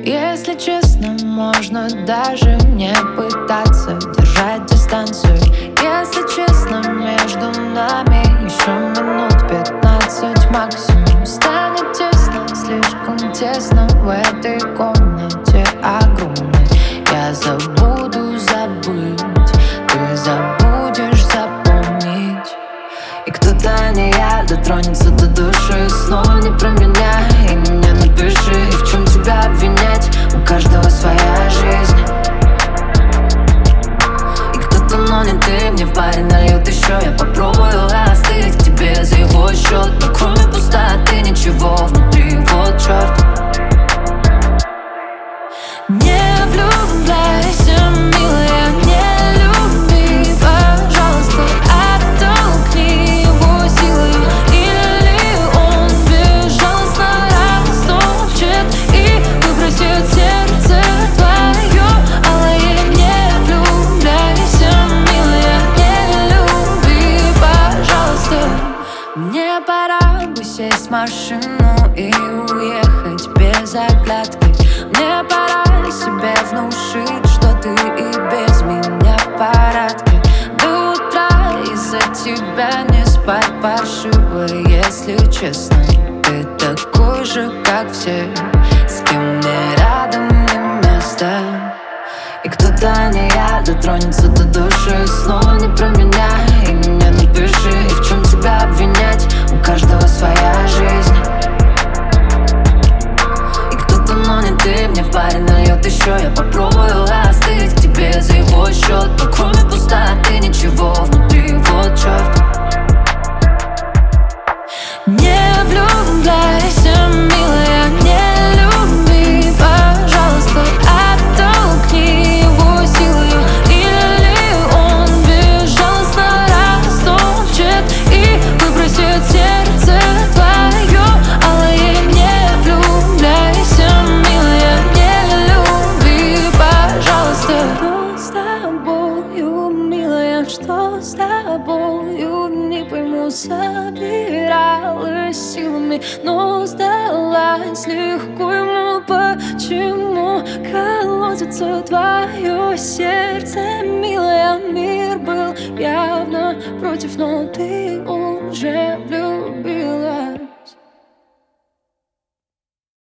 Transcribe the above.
Если честно, можно даже не пытаться держать дистанцию. Если честно, между нами еще минут 15 максимум. Станет тесно, слишком тесно в этой комнате огромной. Я забуду забыть, ты забудешь запомнить. И кто-то, не я, дотронется до души. Снова не про меня, и меня напиши. И в чем тебя обвинять? У каждого своя жизнь. И кто-то, но не ты, мне в баре нальют еще. Я попробую остыть к тебе за его счет. Но кроме пустоты ничего внутри, вот черт. Не влюбляйся, милая, не люби, пожалуйста, оттолкни его силой. Или он безжалостно растопчет и выбросит сердце твое. Алая, не влюбляйся, милая, не люби, пожалуйста. Мне пора бы сесть в машину и уехать без оглядки. Мне пора себе внушить, что ты и без меня в порядке. До утра из-за тебя не спать паршиво, если честно. Ты такой же, как все, с кем мне рядом не место. И кто-то, не я, дотронется до души. Снова не про меня, и меня напиши. И в чем тебя обвинять? У каждого своя жизнь. Но не ты, мне в баре нальет еще. Я попробую остыть к тебе за его счет. Но кроме пустоты ничего внутри, вот черт. Не влюбляйся, милая, не люби, пожалуйста, оттолкни его силой. Или он безжалостно растопчет и выбросит сердце твое. Алая, не влюбляйся, милая, не люби, пожалуйста. Что с тобою, милая, что с тобою? Не пойму, собиралась силами, но сдалась легко ему. Почему колотится твое сердце, милая? Мир был явно против, но ты уже влюблена.